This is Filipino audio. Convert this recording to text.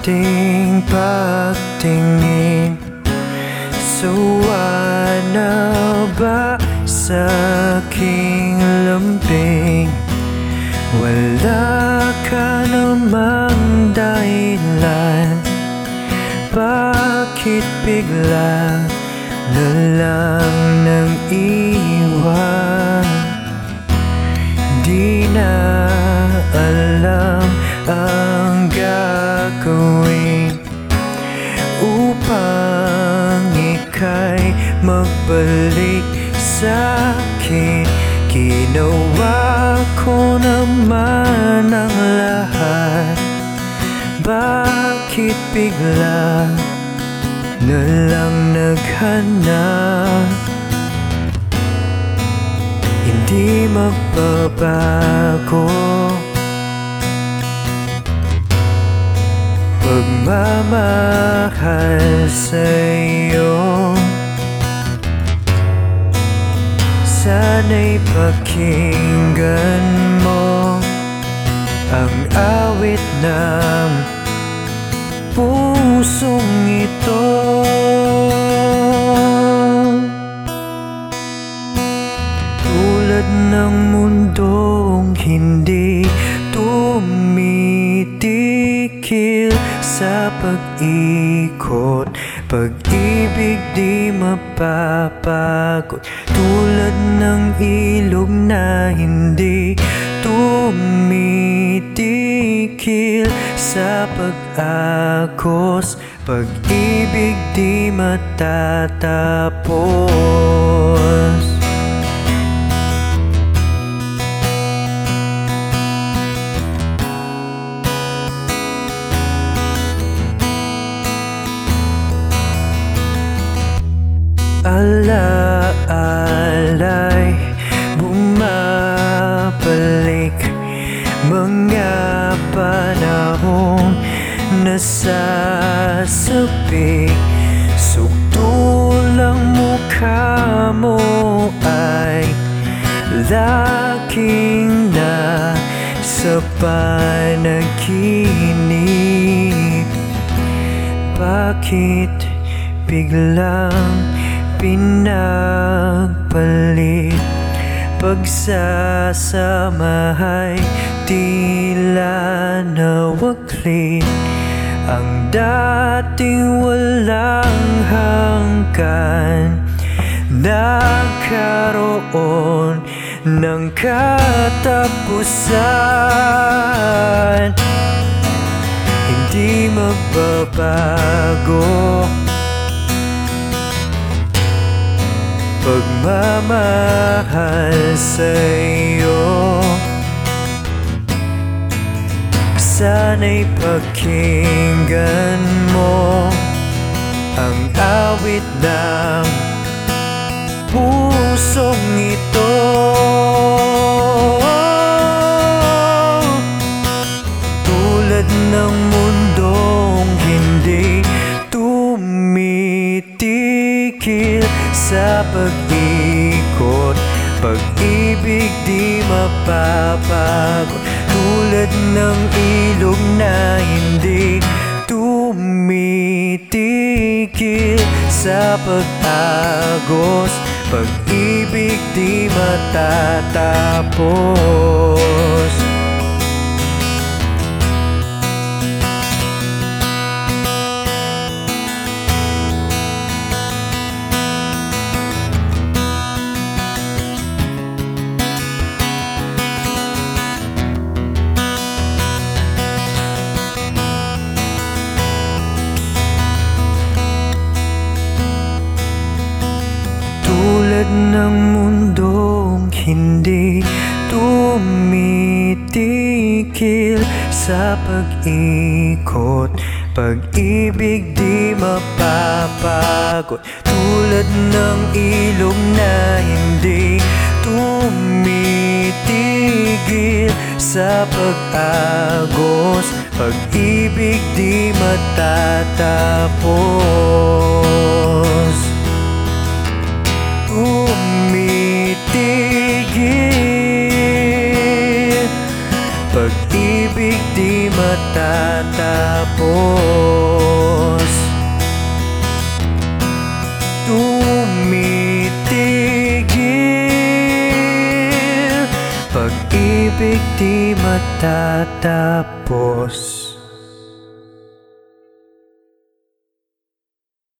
ating pagtingin. Sawa na ba sa aking lambing? Wala ka namang dahilan, bakit bigla na lang nang iwan? Di na alam ang gagawin upang ika'y magbalik sa'kin. Ginawa ko naman ang lahat, bakit bigla na lang naghanap? Hindi magbabago pagmamahal sa'yo. Sana'y pakinggan mo ang awit ng pusong ito. Tulad ng mundong hindi tumitikil sa pag-ikot, pag-ibig di mapapagod. Tulad ng ilog na hindi tumitikil sa pag-agos, pag-ibig di matatapos. Alaalay bumabalik, mga panahong nasasabik. Sukdulang mukha mo ay laging nasa panaginip. Bakit biglang pinagpalit? Pagsasamahay tila nawaglit, ang dating walang hanggan nagkaroon ng katapusan. Hindi magbabago pagmamahal sa'yo. Sana'y pakinggan mo ang awit ng pusong ito. Tulad ng mundong hindi tumitikil sa pag-ikot, pag-ibig di mapapagod. Tulad ng ilog na hindi tumitikil sa pag-agos, pag-ibig di matatapos. Tulad ng mundong hindi tumitikil sa pag-ikot, pag-ibig di mapapagod. Tulad ng ilog na hindi tumitigil sa pag-agos, pag-ibig di matatapos. Tumitigil, pag-ibig di matatapos. matatapos. Tumitigil, pag-ibig di matatapos.